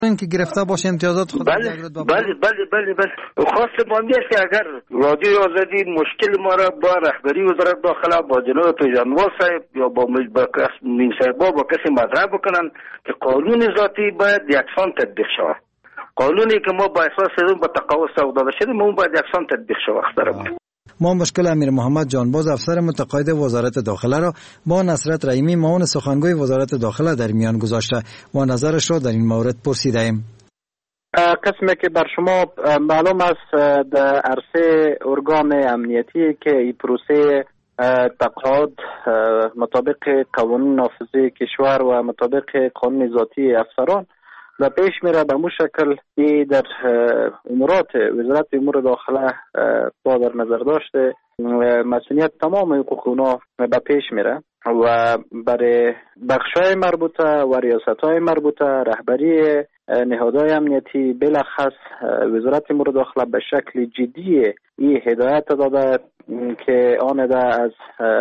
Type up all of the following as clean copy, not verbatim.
این که گرفته باشه امتیازات خود بله خواست ماندی است که اگر رادیو آزادی مشکل ما را با رهبری وزارت داخله با جناب جانواز صاحب یا با مین صاحب با کسی مطرح بکنن که قانون ذاتی باید یکسان تطبیق شود. قانونی که ما با اساس اون با تقاعد سوق داده شدیم اون باید یکسان تطبیق شود. ما مشکل امیر محمد جانباز افسر متقاعد وزارت داخله را با نصرت رحیمی معاون سخنگوی وزارت داخله در میان گذاشته و نظرش را در این مورد پرسیدیم. قسمی که بر شما معلوم است در عرصه ارگان امنیتی که این پروسه تقاعد مطابق قوانین نافذه کشور و مطابق قانون ذاتی افسران و پیش میره به مو شکل در امورات وزارت امور داخله با در نظر داشته مسئولیت تمام حقوق اونا به پیش میره و برای بخشای مربوطه و ریاستهای مربوطه رهبری نهادهای امنیتی بلخص وزارت امور داخله به شکل جدی این هدایت داده که آن ده از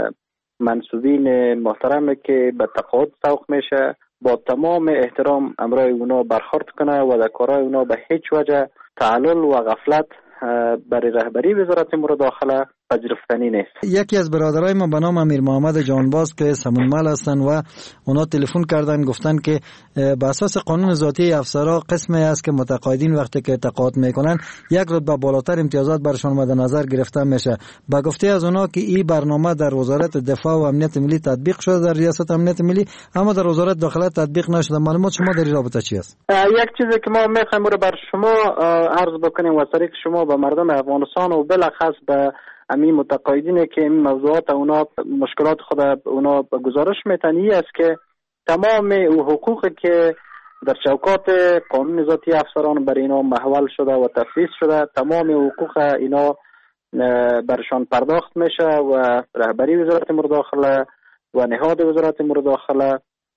منصوبین محترم که به تقاعد سوق میشه با تمام احترام امرای اونا برخورد کنه و در کارهای اونا به هیچ وجه تعلل و غفلت برای رهبری وزارت امور داخله پذیرفتنی نیست. یکی از برادرای ما به نام امیر محمد جانباز که سمونمل هستن و اونا تلفن کردن گفتن که به اساس قانون ذاتی افسرا قسمی است که متقاعدین وقتی که تقاعد میکنن یک رتبه بالاتر امتیازات برشون مد نظر گرفته میشه. با گفته از اونا که این برنامه در وزارت دفاع و امنیت ملی تطبیق شده در ریاست امنیت ملی اما در وزارت داخله تطبیق نشده. معلومات شما در این رابطه چی است؟ یک چیزی که ما میخوایم رو بر شما عرض بکنیم و سریع شما به مردم افغانستان و بالاخص به همین متقاعدین که این موضوعات اونا مشکلات خود اونا گزارش میتن است که تمام حقوقی که در چوکات قانون ذاتی افسران بر اینا محول شده و تفویض شده تمام حقوق اینا برشان پرداخت میشه و رهبری وزارت امور داخله و نهاد وزارت امور داخله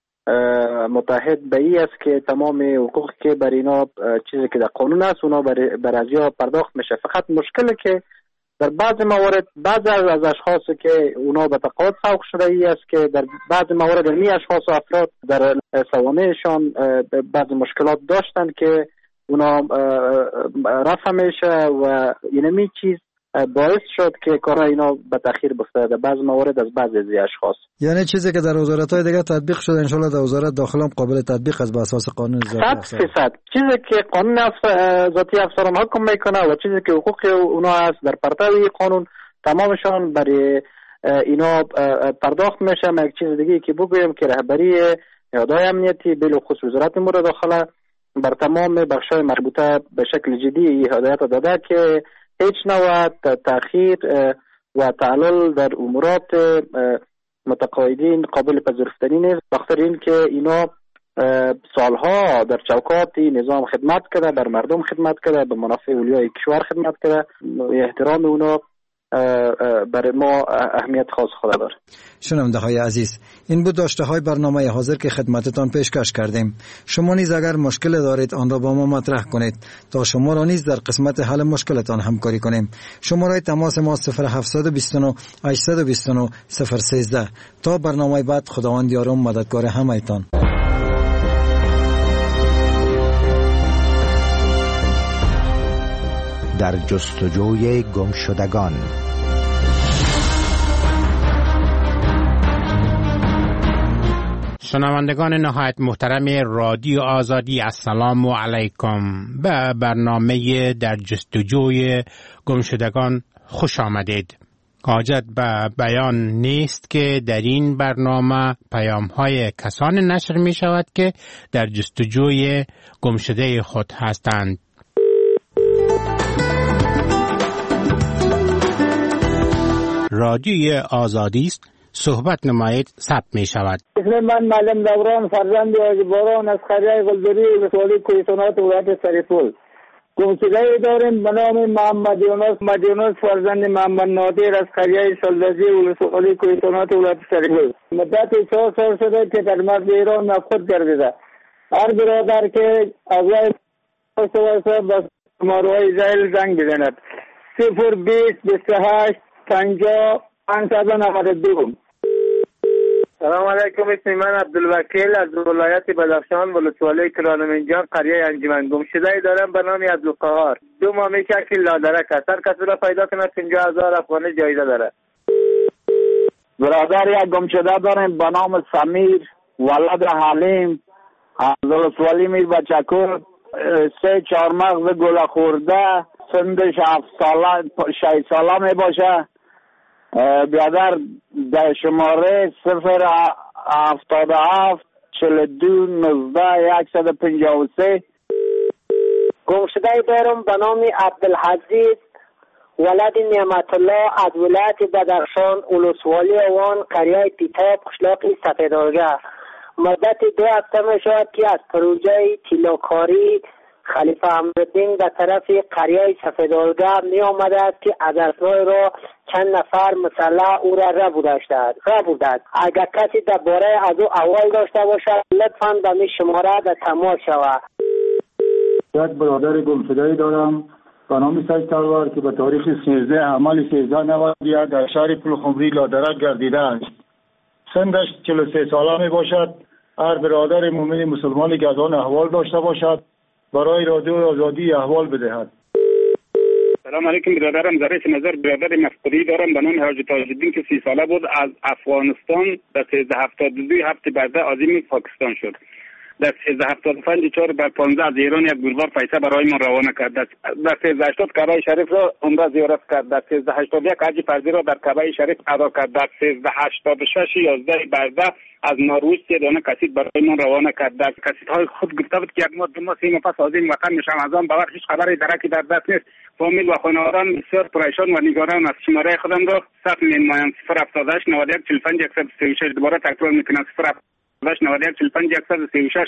متحد به این است که تمام حقوق که بر اینا چیزی که در قانون است اونا بر ازیا پرداخت میشه. فقط مشکلی که در بعض موارد بعض از اشخاصی که اونا به تقاعد سوق شده ای است که در بعض موارد این اشخاص و افراد در سوانحشان بعض مشکلات داشتن که اونا رفع میشه و اینمی چیز باعث شد که کارا اینا به تاخیر بیفته در بعض موارد از بعضی از اشخاص. یعنی چیزی که در وزارت‌های دیگه تطبیق شده ان شاءالله در وزارت داخله هم قابل تطبیق است به اساس قانون ذاتی افسران. 100% چیزی که قانون ذاتی افسران حکم میکنه و چیزی که حقوق اونا است در پرتو قانون تمامشان برای اینا پرداخت میشه. یک چیز دیگه که بگویم که رهبری نهادهای امنیتی بالخصوص وزارت امور داخله بر تمام بخش‌های مربوطه به شکل جدی هدایت داده که هیچ نوع تأخیر و تعلل در امورات متقاعدین قابل پذیرفتنی نیست. بخاطر این که اینا سالها در چوکات نظام خدمت کرده، بر مردم خدمت کرده، به منافع اولیای کشور خدمت کرده. احترام اونا برای ما اهمیت خاص خود داره. شنونده های عزیز، این بود داشته های برنامه حاضر که خدمتتان پیشکش کردیم. شما نیز اگر مشکل دارید آن را با ما مطرح کنید تا شما را نیز در قسمت حل مشکلتان همکاری کنیم. شماره تماس ما 0729 829 013. تا برنامه بعد، خداوند یار و مددگار همه‌تان. در جستجوی گمشدگان. شنوندگان نهایت محترم رادیو آزادی، السلام علیکم. به برنامه در جستجوی گمشدگان خوش آمدید. حاجت به بیان نیست که در این برنامه پیام‌های کسان نشر می شود که در جستجوی گمشده خود هستند. رادیوی آزادی است، صحبت نمایید، ثبت می شود. اسم من معلم دوران فرزند حاجی باران از قریه گلدری ولسوالی کوهستانات ولایت سرپل. گمشده داریم به نام محمد یونس فرزند محمد نادر از قریه سلدزی ولسوالی کوهستانات ولایت سرپل. مدت 4 سال شده که در مرز ایران نفقد گردیده. هر برادر که اغلای واسه بس ماروهای اسرائیل زنگ بزند. 020 28 50 592. سلام علیکم. اسم من عبدالوکیل از ولایت بدخشان، ولسوالی کرانمنجان، قریه انجمن. گمشده دارم به نام عبدالقهار. 2 ماه میشه که لادرک است. هر کسی را پیدا کنه 50,000 افغانی جایزه داره. برادر یک گمشده داریم به نام سمیر ولد حلیم از ولسوالی میر بچکور. 3-4 مغز گل خورده، سنش 7 ساله 6 ساله می باشه. برادر در شماره 077 42 19 153. گمشده دارم به نام عبدالحزیز ولد نعمت الله از ولایت بدخشان، ولسوالی اوان، قریه تیتاب، قشلاق سفیدارگه. مدت 2 هفته می شود که از پروژه طلاکاری خلیفه امرالدین به طرف قریه سفیدارگه می آمده است که از اسنای را چند نفر مسلح او را را بودند. اگر کسی درباره از او احوال داشته باشد لطفاً به می شماره به تماس شود. یک برادر گمشده دارم به نام سید تلوار که به تاریخ 13 حمل 1391 در شهر پلخمری لادرک گردیده است. سنش 43 ساله می باشد. هر برادر مومن مسلمانی که از آن احوال داشته باشد برای رادیو آزادی احوال بدهد. سلام علیکم. برادرم ظریف نظر برادر مفقودی دارم به نام حاجی تاج‌الدین که 30 ساله بود. از افغانستان در 1372 هفته بعد عظیم پاکستان شد. در 1375 4 بر 15 از ایران یک گروه پیسه برای ما روانه کرد. در 1380 کعبه شریف را عمره زیارت کرد. در 1381 حج فرضی را در کعبه شریف ادا کرد. در 1386 11 برده از نروژ 3 دانه کسید برای ما روانه کرد. در کسیدهای خود گفته بود که 1 ماه 2 ماه 3 ماه پس عظیم وطن میشم. از آن باور هیچ خبری درکی در دست نیست. فامیل و خانواده‌ام بسیار پریشان و نگران است. شماره خودم را ثبت نمایند 078 91 45 136. دوباره تکرار میکنم 091 45 136.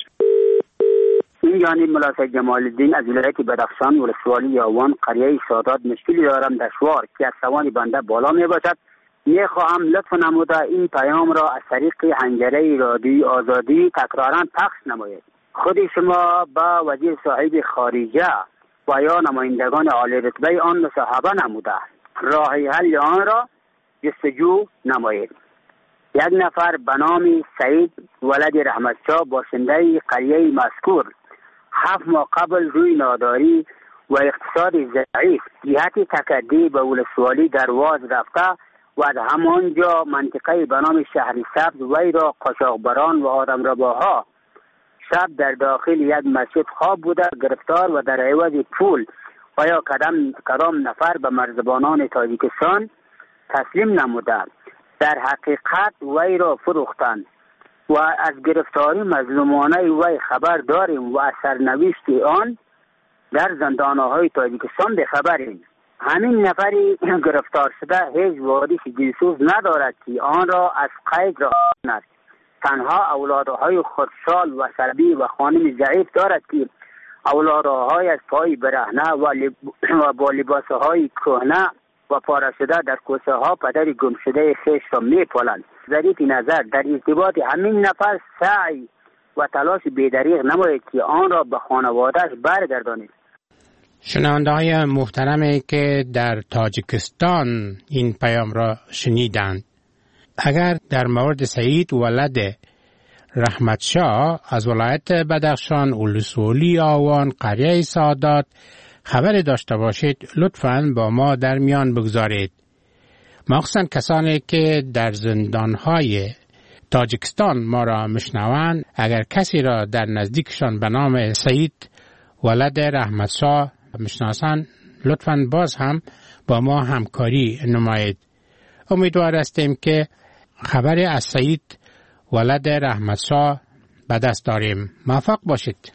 این جانب ملا جمال الدین از ولایت بدخشان، ولسوالی اوان، قریه سادات. مشکلی دارم دشوار که از توان بنده بالا می باشد. میخواهم لطف نموده این پیام را از طریق حنجره رادیو آزادی تکرارا پخش نمایید. خود شما با وزیر صاحب خارجه و یا نمایندگان عالی رتبه آن مصاحبه نموده راه حل آن را جستجو نمایید. یک نفر به نام سعید ولد رحمتشاه باشنده قریه مذکور 7 ماه قبل روی ناداری و اقتصاد ضعیف جهت تکدی به ولسوالی درواز رفته و از همانجا منطقه به نام شهر سبز وی را قاچاقبران و آدمرباها شب در داخل یک مسجد خواب بوده گرفتار و در عوض پول و یا کدام نفر به مرزبانان تاجیکستان تسلیم نموده. در حقیقت وی را فروختند و از گرفتاری مظلومانه وی خبر داریم و از سرنوشت آن در زندانهای تاجیکستان به خبریم. همین نفری گرفتار شده هیچ واردی جنسوز ندارد که آن را از قید را کند. تنها اولادهای خردسال و سلبی و خانم ضعیف دارد که اولادهای از پای برهنه و با لباسهای کهنه و پاره شده در کوچه ها پدر گمشده خویش را میپالند. ظریف نظر در ارتباط همین نفر سعی و تلاش بی‌دریغ نماید که آن را به خانواده‌اش برگردانید. شنونده های محترمی که در تاجیکستان این پیام را شنیدند، اگر در مورد سعید ولد رحمتشاه از ولایت بدخشان، ولسوالی آوان، قریه سادات خبری داشته باشید لطفاً با ما در میان بگذارید. مخصوصاً کسانی که در زندانهای تاجیکستان ما را مشنوند، اگر کسی را در نزدیکشان به نام سعید ولد رحمتشاه مشناسند لطفاً باز هم با ما همکاری نمایید. امیدوار هستیم که خبری از سعید ولد رحمتشاه به دست داریم. موفق باشید.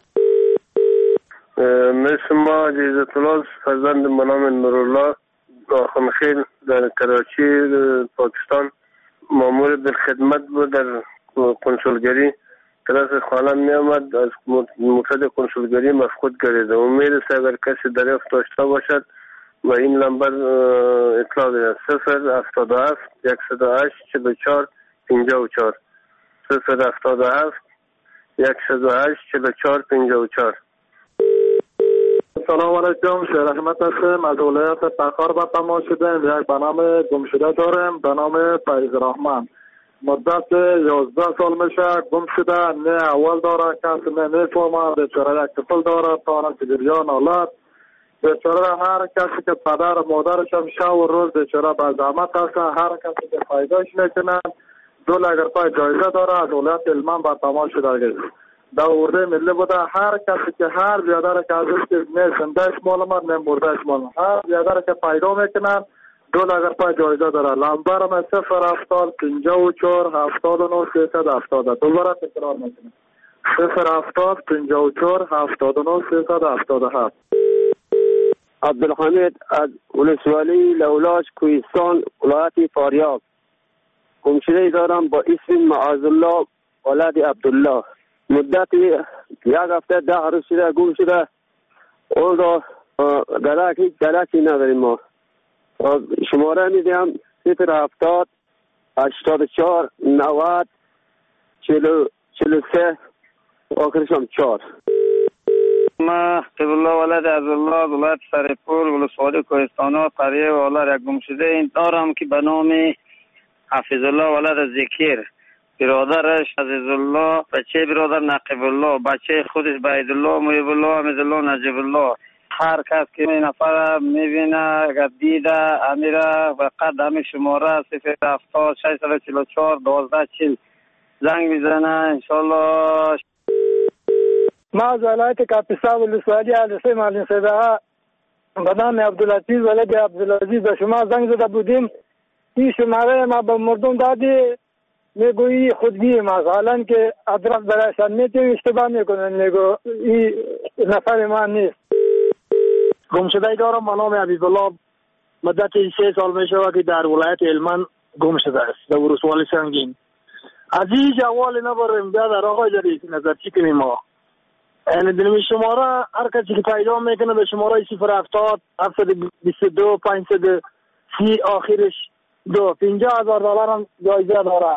مثل ما عزیزت الله فرزند به نام نورالله آخونخیل در کراچی پاکستان مامور بالخدمت بود در کنسولگری. کلاس خانه می آمد از موسد کنسولگری مفقود گردیده. امید است اگر کسی دریافت داشته باشد و این نمبر اطلاع بده 077 108 44 54 077 108 44 54. سلام علیکم. شهر احمد هستم از ولایت بخار به تماس شدم. یک برنامه گمشده دارم به نام فیض رحمان. مدت 11 سال میشه گم شده. نه اول داره، کسی نمیفهمه. بیچاره یک طفل داره، تانه که جریان حالت. بیچاره هر کسی که پدر و مادرش هم شب و روز بیچاره به زحمت هست. هر کسی که فایدهش میکنن 2 لکھ روپای جایزه داره. از ولایت هلمند بر تماس شده در ارده ملی بوده. هر کسی که هر بیادر که ازش که نه زندهش معلومت نه مردهش معلومت، هر بیادر که پیدا میکنن 2 لکھ روپای جایزه داره. لمبر هم 070 54 79 370. دوباره تکرار میکنم 070 54 79 377. عبدالحمید از ولسوالی لولاش کوهستان ولایت فاریاب. گمشده دارم با اسم معاذالله ولد عبدالله. مدت 1 هفته 10 روز شده گم شده. اون را هیچ درکی نداریم. ما شماره میدیم 070 84 90 43 آخرش هم 4. ما قبله ولد عبدالله ولایت سرپور ولسوالی کوهستان قریه والا یک گم شده این دارم که به نام حفیظ الله ولد ذکر. برادرش عزیز الله، بچه برادر نقیب الله، بچه خودش بعید الله، محب الله، حمید الله، نجیب الله. هر کس که این نفر میبینه اگر دیده امیره و قد همه شماره 070 644 1240 زنگ میزنه انشالله. ما از ولایت کاپیسا ولسوالی علیسه معلم صدقه به نام عبدالعزیز ولد عبدالعزیز به شما زنگ زده بودیم. این شماره ما به مردم دادی، میگویی خودگی ما حالا که ادرس برایشان میتیم اشتباه میکنن. میگو این نفر ما نیست. گمشده دارم به نام حبیب الله. مدت 3 سال میشه که در ولایت هلمند گم شده است در ولسوالی سنگین. از این جوال نبریم بیادر آقای جدید نظر چی کنیم ما. یعنی دنمی شماره هر کسی که پیدا میکنه به شماره 070 722 530 آخرش 2 $50,000 هم جایزه داره.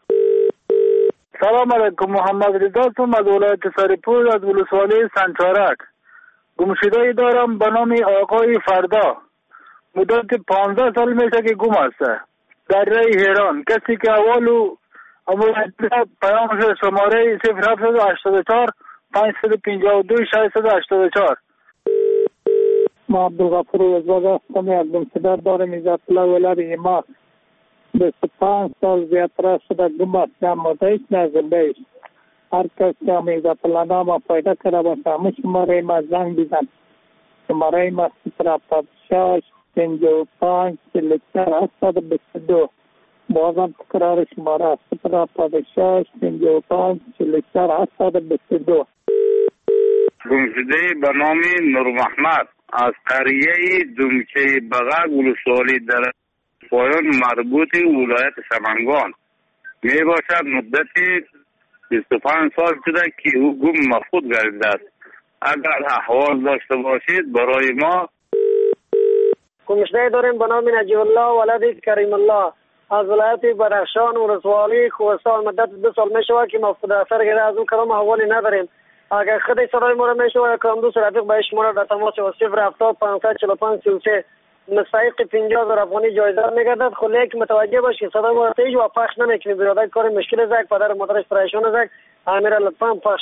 سلام علیکم، محمد رضا هستم از ولایت سرپور از ولسوالی سنچارک. گمشده دارم به نام آقای فردا. مدت 15 سال میشه که گم است در رای هیران. کسی که اولو پیام شده شماره 084 552 684. ما عبدالغفور وزباز هستم. یک گمشده دارم از اطلاع ولد ایماس. 25 سال زیادتر شده گم است. اما هیچ نزدیک. هر کس که از اطلاع نام پیدا کرده باشه همه شماره ما زنگ بزن. شماره ما 076 55 44 722. بازم تکرار شماره 076 55 44 722. گمشده به نام نور محمد از قریه دمچه بغل ولسوالی در پایان مربوط ولایت سمنگان می باشد. مدت 25 سال شده که او گم مفقود گردیده است. اگر احوال داشته باشید برای ما. گمشده داریم به نام نجیب الله ولد کریم الله از ولایت بدخشان ولسوالی کوهستان. مدت 2 سال میشه که مفقود اثر گرده. از اون کلام احوالی نداریم. اگر خودی صدای ما را میشنوه کام دوست رفیق به شما را در تماس 070 545 33 مستحق 50,000 افغانی جایزه میگردد. خب لیک متوجه باشید صدای ما را تیز و پخش نمیکنید. برادر کار مشکل است. پدر مادرش پریشان است. امیر لطفا پخش.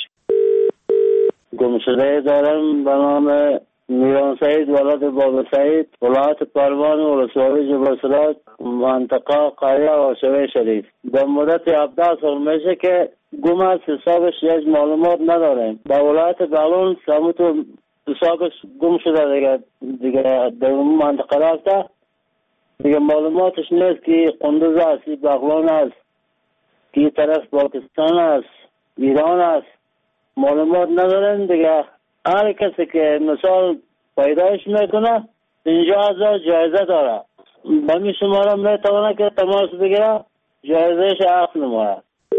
گمشده دارم به نام میران سعید ولد بابا سعید ولایت پروان ولسوالی جبرسرات منطقه قریه و شوی شریف. در مدت 17 سال میشه که گم است. حسابش هیچ معلومات نداریم. در ولایت بغلان سمت حسابش گم شده دیگه در اون منطقه رفته دیگه معلوماتش نیست که قندوز است، بغلان است، که طرف پاکستان است، ایران است. معلومات نداریم دیگه. هر کسی که مثال پیدایش میکنه 50,000 جایزه داره. به می شماره میتونه که تماس بگیره جایزهش اخذ نماره.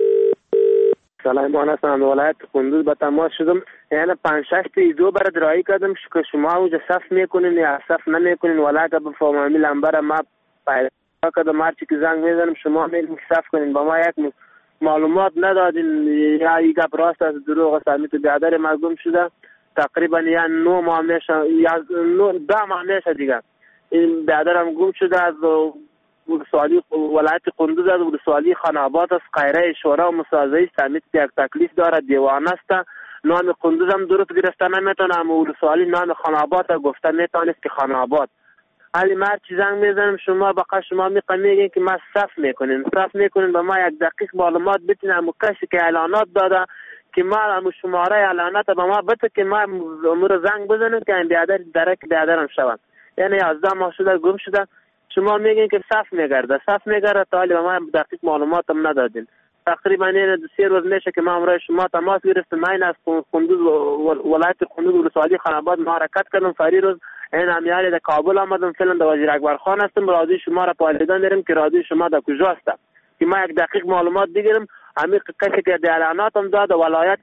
سلام هستم. ولایت قندوز به تماس شدم. یعنی 5-6 ویدیو برای درایی کردم که شما اونجا صف میکنین یا صف نمیکنین. ولی که بفهمم لمبر ما پیدا کردم هرچی که زنگ میزنم شما میگین صف کنین. با ما یک معلومات ندادین یا یک گپ راست از دروغ است. می تو بیادر ما گم شده تقریبا یا 9 ماه میشه یا 10 ماه میشه دیگه. این بیادرم گم شده از ولسوالی ولایت قندوز است، ولسوالی خاناباد است، قیره شورا و مسازه سمیت یک تکلیف داره، دیوانه است. نام قندوز هم درست گرفته نمیتونه، اما ولسوالی نام خاناباد گفته میتونست که خاناباد. حالی ما چی زنگ میزنم شما بقا شما میگین که ما صف میکنین به ما یک دقیق معلومات بدین، اما کسی که اعلانات داده که ما هم شماره اعلانات به ما بده که ما امور زنگ بزنیم که این بیادر درک بیادرم شوند. یعنی 11 ماه شده گم شده، شما میگین که صف میگرده تا حالی به ما دقیق معلومات هم ندادین. تقریبا این 3 روز میشه که ما امروز شما تماس گرفتم، این از قندوز ولایت قندوز ولسوالی خاناباد ما حرکت کردم. فری روز این امیالی در کابل آمدم، فعلا در وزیر اکبر خان هستم، رادیو شما را پایلیدن داریم که رادیو شما در کجا است که ما یک دقیق معلومات بگیریم. همین کسی که در اعلانات هم داد ولایت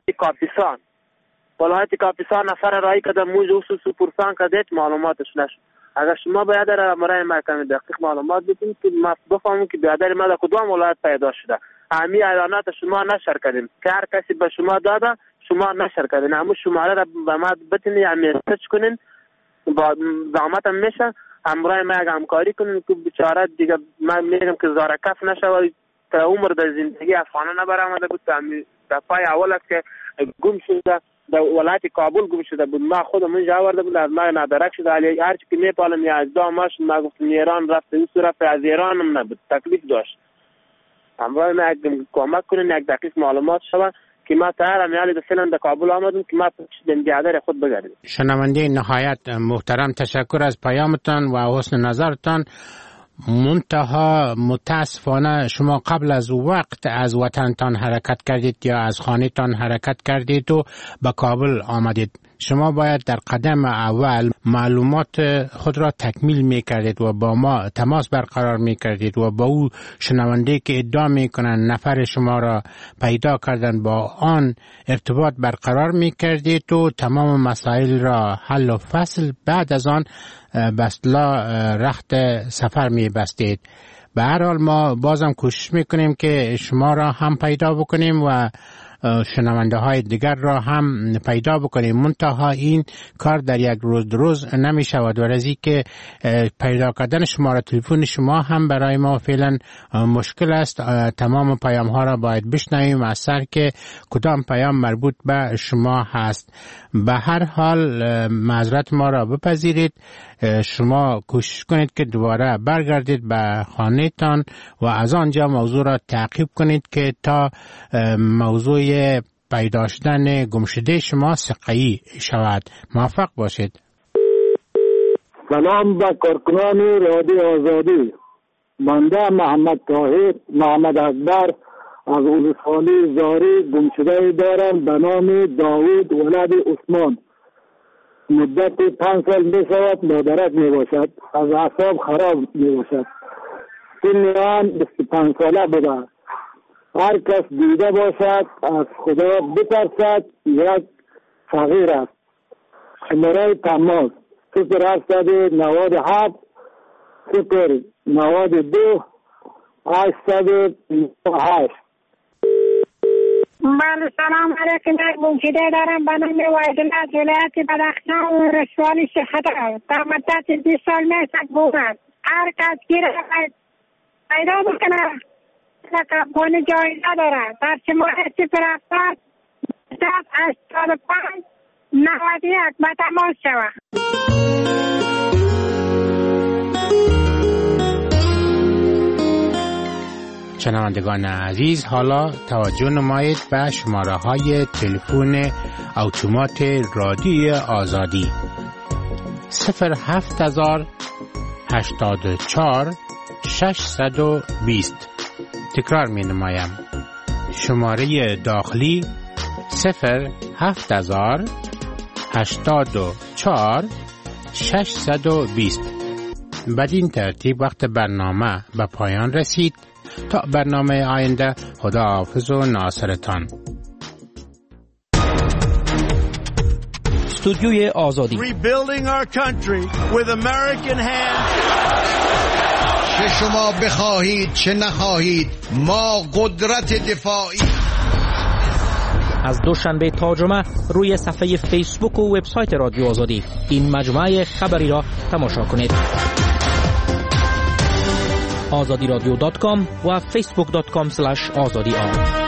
کاپیسان نفر رایی که در موج و سپورسان که دیت معلوماتش نشد. اگر شما باید در مرای محکمه دقیق معلومات بدین که ما بفهمیم که بیادر ما در کدام ولایت پیدا شده. همین اعلانات شما نشر کردیم که هر کسی به شما داده شما نشر کردین، اما شماره را به ما بتونید مسیج کنین، با زحمت هم میشه همراه ما یک همکاری کنین که بیچاره دیگه من میگم که زارکف نشه تا عمر در زندگی افغانه نبرآمده بود. در پای اول که گم شده در ولایت کابل گم شده بود، ما خودم اینجا آورده بود، از ما نادرک شده. هر چی که میپالم یا از داماش ما گفتم ایران رفته این صورت از ایران هم نبود، تکلیف داشت. همراه ما کمک کنین یک دقیق معلومات شود که ما تر امیالی در فعلا در کابل آمدیم که ما پشت بیادر خود بگردیم. شنونده نهایت محترم، تشکر از پیامتان و حسن نظرتان. منتها متاسفانه شما قبل از وقت از وطنتان حرکت کردید یا از خانه‌تان حرکت کردید و به کابل آمدید. شما باید در قدم اول معلومات خود را تکمیل می کردید و با ما تماس برقرار می کردید و با او شنونده که ادعا می کنند نفر شما را پیدا کردن با آن ارتباط برقرار می کردید و تمام مسائل را حل و فصل بعد از آن بسلا رخت سفر می بستید. به هر حال ما بازم کوشش می کنیم که شما را هم پیدا بکنیم و شنونده های دیگر را هم پیدا بکنیم. منتها این کار در یک روز نمی شود و رزی که پیدا کردن شماره تلفن شما هم برای ما فعلا مشکل است. تمام پیام ها را باید بشنویم از سر که کدام پیام مربوط به شما هست. به هر حال معذرت ما را بپذیرید. شما کوشش کنید که دوباره برگردید به خانه تان و از آنجا موضوع را تعقیب کنید که تا موضوع پیدا شدن گمشده شما سقایی شود. موفق باشید. سلام به کارکنان رادیو آزادی. بنده محمد اکبر از ولسوالی زاری گمشده دارم به نام داوود ولد عثمان. مدت 5 سال میشود مادرک میباشد، از اعصاب خراب میباشد. سن آن 25 ساله بوده. هر کس دیده باشد از خدا بترسد، یک فقیر است. شماره تماس 097 092 828. بله سلام علیکم. یک گمشده دارم به نام وحیدالله از ولایت بدخشان و ولسوالی شیخدر. در مدت 20 سال میشه بود. هر کس گیره پیدا بکنه خانه جایزه داره. در شماره 070 85 91 به تماس شود. شنوندگان عزیز، حالا توجه نمایید به شماره های تلفن اتومات رادیو آزادی 07084 620. تکرار می نمایم. شماره داخلی 07084 620. بدین ترتیب وقت برنامه به پایان رسید. تا برنامه آینده، خدا حافظ و ناصرتان. استودیوی آزادی. Rebuilding our country with American hands. چه شما بخواهید چه نخواهید، ما قدرت دفاعی. از دوشنبه تا جمعه روی صفحه فیسبوک و وبسایت رادیو آزادی این مجموعه خبری را تماشا کنید. azadiradio.com و facebook.com/azadi.